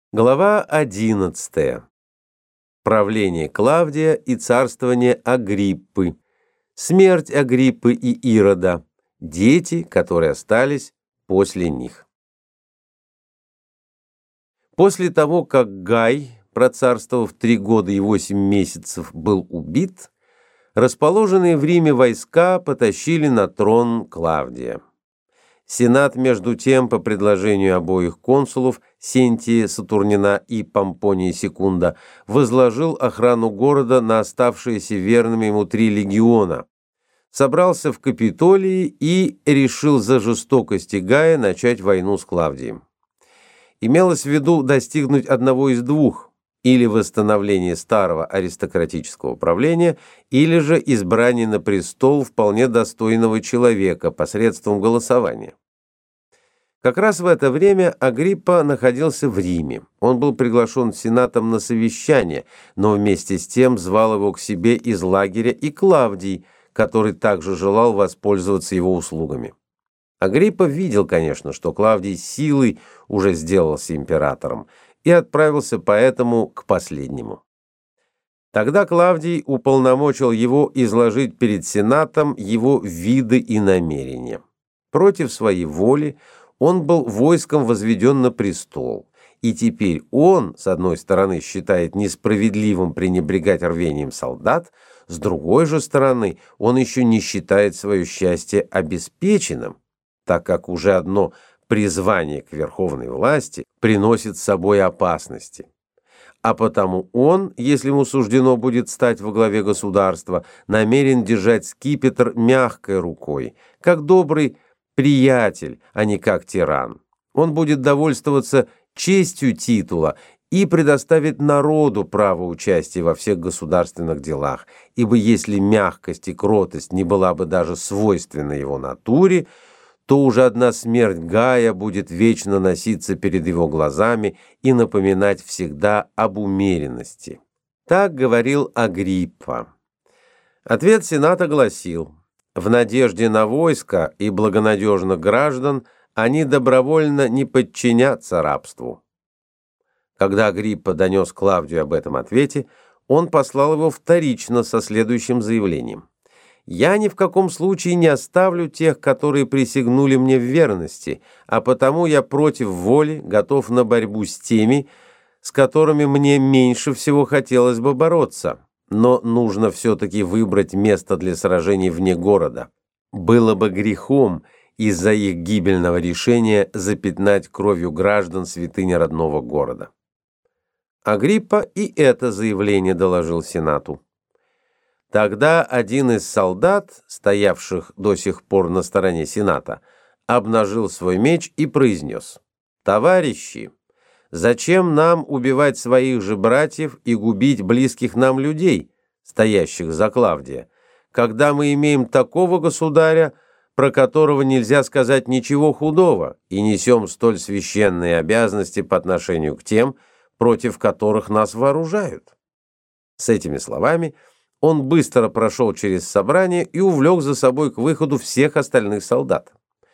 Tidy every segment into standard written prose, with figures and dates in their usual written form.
Глава 11. Правление Клавдия и царствование Агриппы. Смерть Агриппы и Ирода. Дети, которые остались после них. После того, как Гай, процарствовав 3 года и 8 месяцев, был убит, расположенные в Риме войска потащили на трон Клавдия. Сенат, между тем, по предложению обоих консулов, Сентия Сатурнина и Помпония Секунда, возложил охрану города на оставшиеся верными ему 3 легиона, собрался в Капитолии и решил за жестокости Гая начать войну с Клавдием. Имелось в виду достигнуть одного из двух: или восстановления старого аристократического правления, или же избрания на престол вполне достойного человека посредством голосования. Как раз в это время Агриппа находился в Риме. Он был приглашен Сенатом на совещание, но вместе с тем звал его к себе из лагеря и Клавдий, который также желал воспользоваться его услугами. Агриппа видел, конечно, что Клавдий силой уже сделался императором, и отправился поэтому к последнему. Тогда Клавдий уполномочил его изложить перед Сенатом его виды и намерения. Против своей воли он был войском возведен на престол, и теперь он, с одной стороны, считает несправедливым пренебрегать рвением солдат, с другой же стороны, он еще не считает свое счастье обеспеченным, так как уже одно призвание к верховной власти приносит с собой опасности. А потому он, если ему суждено будет стать во главе государства, намерен держать скипетр мягкой рукой, как добрый приятель, а не как тиран. Он будет довольствоваться честью титула и предоставит народу право участия во всех государственных делах, ибо если мягкость и кротость не была бы даже свойственна его натуре, то уже одна смерть Гая будет вечно носиться перед его глазами и напоминать всегда об умеренности. Так говорил Агриппа. Ответ Сената гласил: в надежде на войско и благонадежных граждан они добровольно не подчинятся рабству. Когда Агриппа донес Клавдию об этом ответе, он послал его вторично со следующим заявлением: «Я ни в каком случае не оставлю тех, которые присягнули мне в верности, а потому я против воли готов на борьбу с теми, с которыми мне меньше всего хотелось бы бороться. Но нужно все-таки выбрать место для сражений вне города. Было бы грехом из-за их гибельного решения запятнать кровью граждан святыни родного города». Агриппа и это заявление доложил Сенату. Тогда один из солдат, стоявших до сих пор на стороне Сената, обнажил свой меч и произнес: «Товарищи, зачем нам убивать своих же братьев и губить близких нам людей, стоящих за Клавдия, когда мы имеем такого государя, про которого нельзя сказать ничего худого, и несем столь священные обязанности по отношению к тем, против которых нас вооружают?» С этими словами он быстро прошел через собрание и увлек за собой к выходу всех остальных солдат.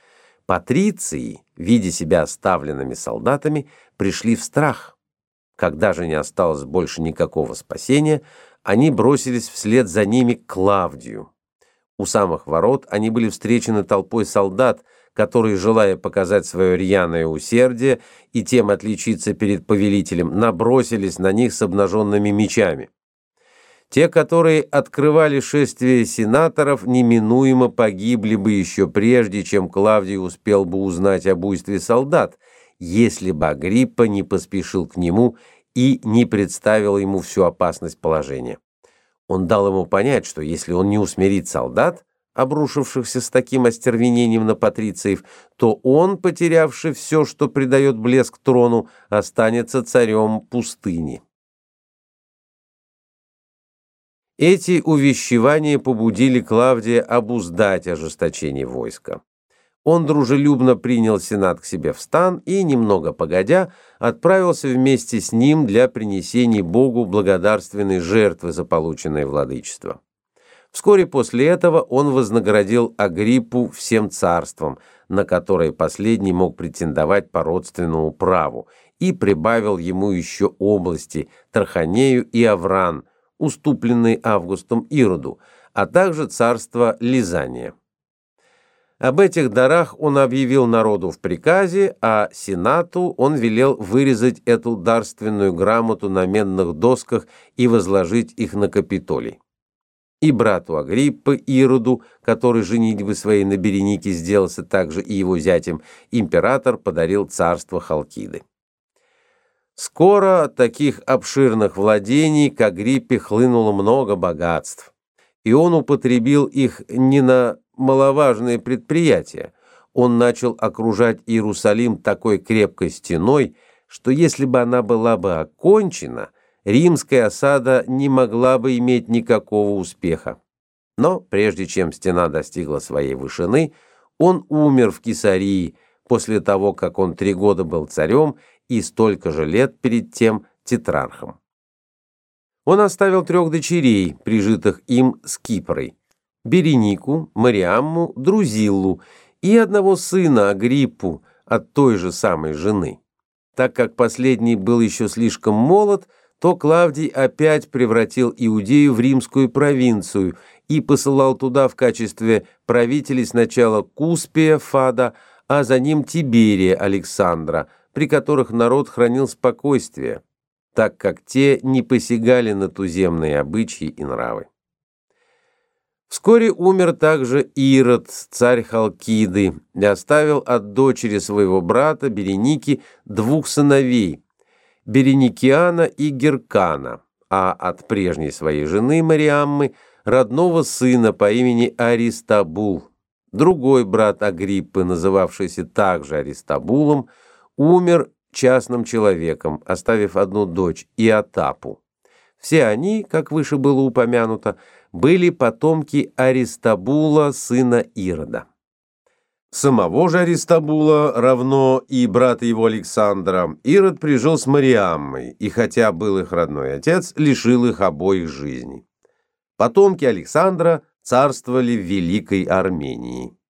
Патриции, видя себя оставленными солдатами, пришли в страх. Когда же не осталось больше никакого спасения, они бросились вслед за ними к Клавдию. У самых ворот они были встречены толпой солдат, которые, желая показать свое рьяное усердие и тем отличиться перед повелителем, набросились на них с обнаженными мечами. Те, которые открывали шествие сенаторов, неминуемо погибли бы еще прежде, чем Клавдий успел бы узнать о буйстве солдат, если бы Агриппа не поспешил к нему и не представил ему всю опасность положения. Он дал ему понять, что если он не усмирит солдат, обрушившихся с таким остервенением на патрициев, то он, потерявший все, что придает блеск трону, останется царем пустыни. Эти увещевания побудили Клавдия обуздать ожесточение войска. Он дружелюбно принял Сенат к себе в стан и, немного погодя, отправился вместе с ним для принесения Богу благодарственной жертвы за полученное владычество. Вскоре после этого он вознаградил Агриппу всем царством, на которое последний мог претендовать по родственному праву, и прибавил ему еще области Тарханею и Авран, уступленные Августом Ироду, а также царство Лизания. Об этих дарах он объявил народу в приказе, а сенату он велел вырезать эту дарственную грамоту на медных досках и возложить их на Капитолий. И брату Агриппы Ироду, который женитьбы своей на Беренике сделался также и его зятем, император подарил царство Халкиды. Скоро от таких обширных владений к Агриппе хлынуло много богатств, и он употребил их не на маловажные предприятия. Он начал окружать Иерусалим такой крепкой стеной, что если бы она была бы окончена, римская осада не могла бы иметь никакого успеха. Но прежде чем стена достигла своей вышины, он умер в Кесарии после того, как он 3 года был царем и столько же лет перед тем тетрархом. Он оставил 3 дочерей, прижитых им с Кипрой: Беренику, Мариамму, Друзиллу и одного сына Агриппу от той же самой жены. Так как последний был еще слишком молод, то Клавдий опять превратил Иудею в римскую провинцию и посылал туда в качестве правителей сначала Куспия Фада, а за ним Тиберия Александра, при которых народ хранил спокойствие, так как те не посягали на туземные обычаи и нравы. Вскоре умер также Ирод, царь Халкиды, и оставил от дочери своего брата Береники 2 сыновей – Береникиана и Геркана, а от прежней своей жены Мариаммы родного сына по имени Аристабул. Другой брат Агриппы, называвшийся также Аристабулом, умер частным человеком, оставив одну дочь, Иотапу. Все они, как выше было упомянуто, были потомки Аристабула, сына Ирода. Самого же Аристабула, равно и брата его Александра, Ирод прижил с Мариаммой, и хотя был их родной отец, лишил их обоих жизни. Потомки Александра царствовали в Великой Армении.